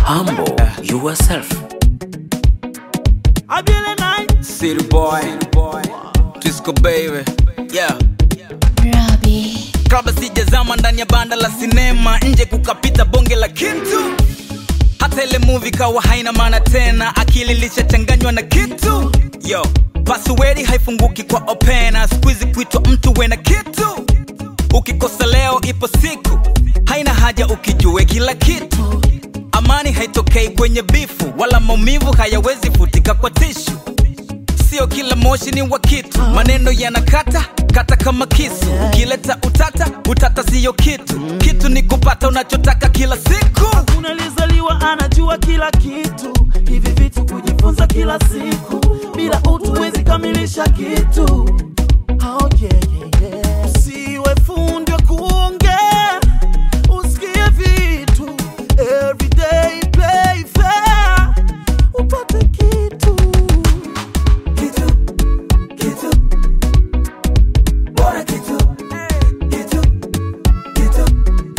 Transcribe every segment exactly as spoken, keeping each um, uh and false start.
Humble yourself. I be the night. City boy, Disco baby, yeah. Robbie. Kabla sijazama ndani ya banda la sinema, nje kukapita bonge la kitu. Hata ile movie kawa haina maana tena, akili lishachanganywa na kitu. Yo, password haifunguki kwa opena, squeeze kuitwa mtu wena kitu. Ukikosa leo ipo siku, haina haja ukijue kila kitu. Amani haitokei kwenye bifu, wala maumivu hayawezi futika kwa tishu. Sio kila moshi ni wa kitu, maneno yanakata kata kama kisu. Ukileta utata, utata sio kitu. Kitu ni kupata unachotaka kila siku. Unalizaliwa anajua kila kitu, hivi vitu kujifunza kila siku. Bila utu wezi kamilisha kitu. Oh yeah, yeah, yeah. Usiwe fundi wa kuongea, usikie vitu. Everyday play fair, upate kitu. Kitu, kitu, bora kitu. Kitu, kitu,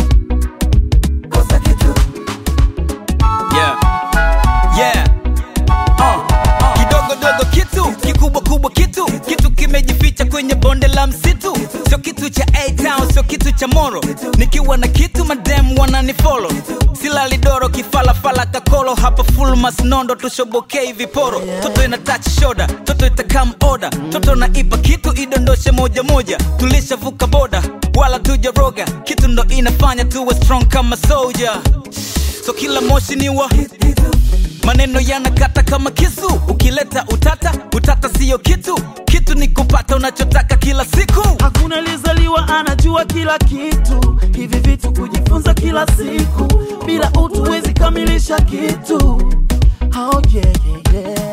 kosa kitu. Yeah, yeah. Uh, uh. Kidogo dogo kitu, kikubwa kubwa kitu. Kitu kimejificha kwenye bonde la msitu. Sio kitu cha A-Town, sio kitu cha Moro. Nikiwa na kitu madem wananifollow. Silali doro kifala fala kakolo. Hapa full mas nondo tushobokei viporo. Toto ina touch shoulder, toto ita come order. Toto na ipa kitu idondoshe moja moja. Tulishavuka boda, wala tuja roga. Kitu ndo inafanya tuwe strong kama soldier. So kila moshi ni wa maneno yanakata kama kisu. Ukileta utata, utata sio kitu. Kitu ni kupata unachotaka kila siku. Hakuna lizaliwa anajua kila kitu, hivi vitu kujifunza kila siku. Bila utu wezi kamilisha kitu. Oh yeah, yeah, yeah.